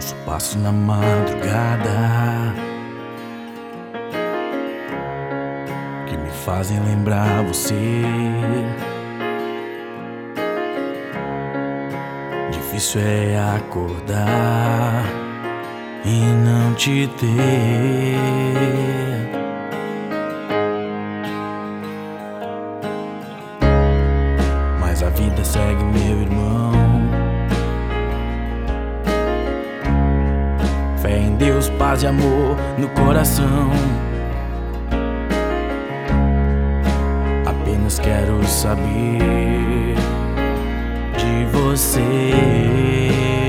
Ouço passos na madrugada que me fazem lembrar você. Difícil é acordar e não te ter. Mas a vida segue, meu irmão. Fé em Deus, paz e amor no coração. Apenas quero saber de você.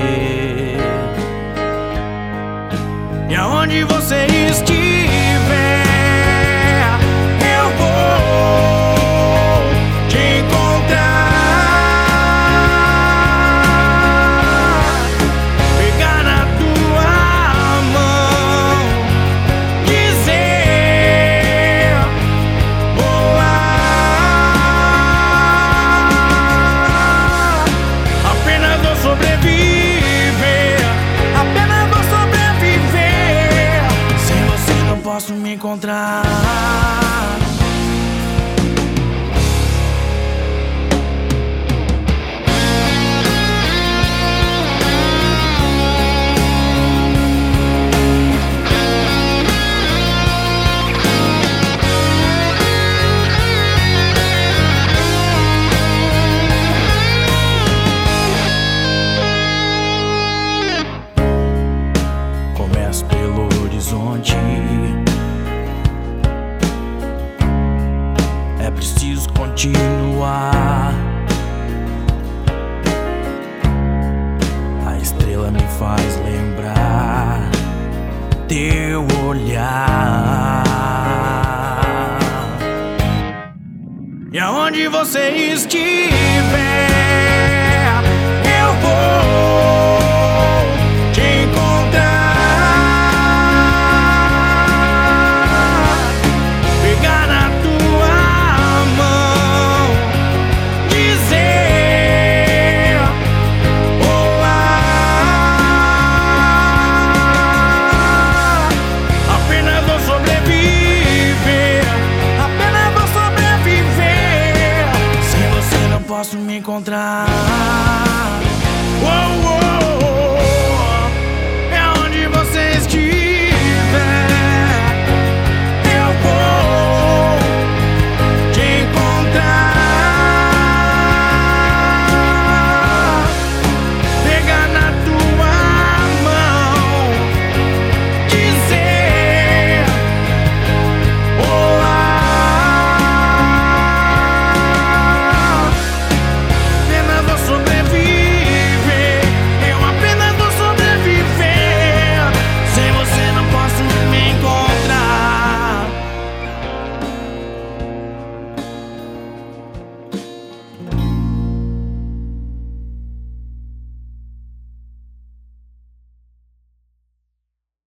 E aonde você estiver, eu vou te encontrar, pegar na tua mão, dizer olá. Apenas vou sobreviver, apenas vou sobreviver. Sem você não posso me encontrar. Começo pelo horizonte. É preciso continuar. A estrela me faz lembrar teu olhar. E aonde você estiver, eu vou te encontrar, pegar na tua mão, dizer olá. Apenas vou sobreviver, apenas vou sobreviver. Sem você não posso me encontrar.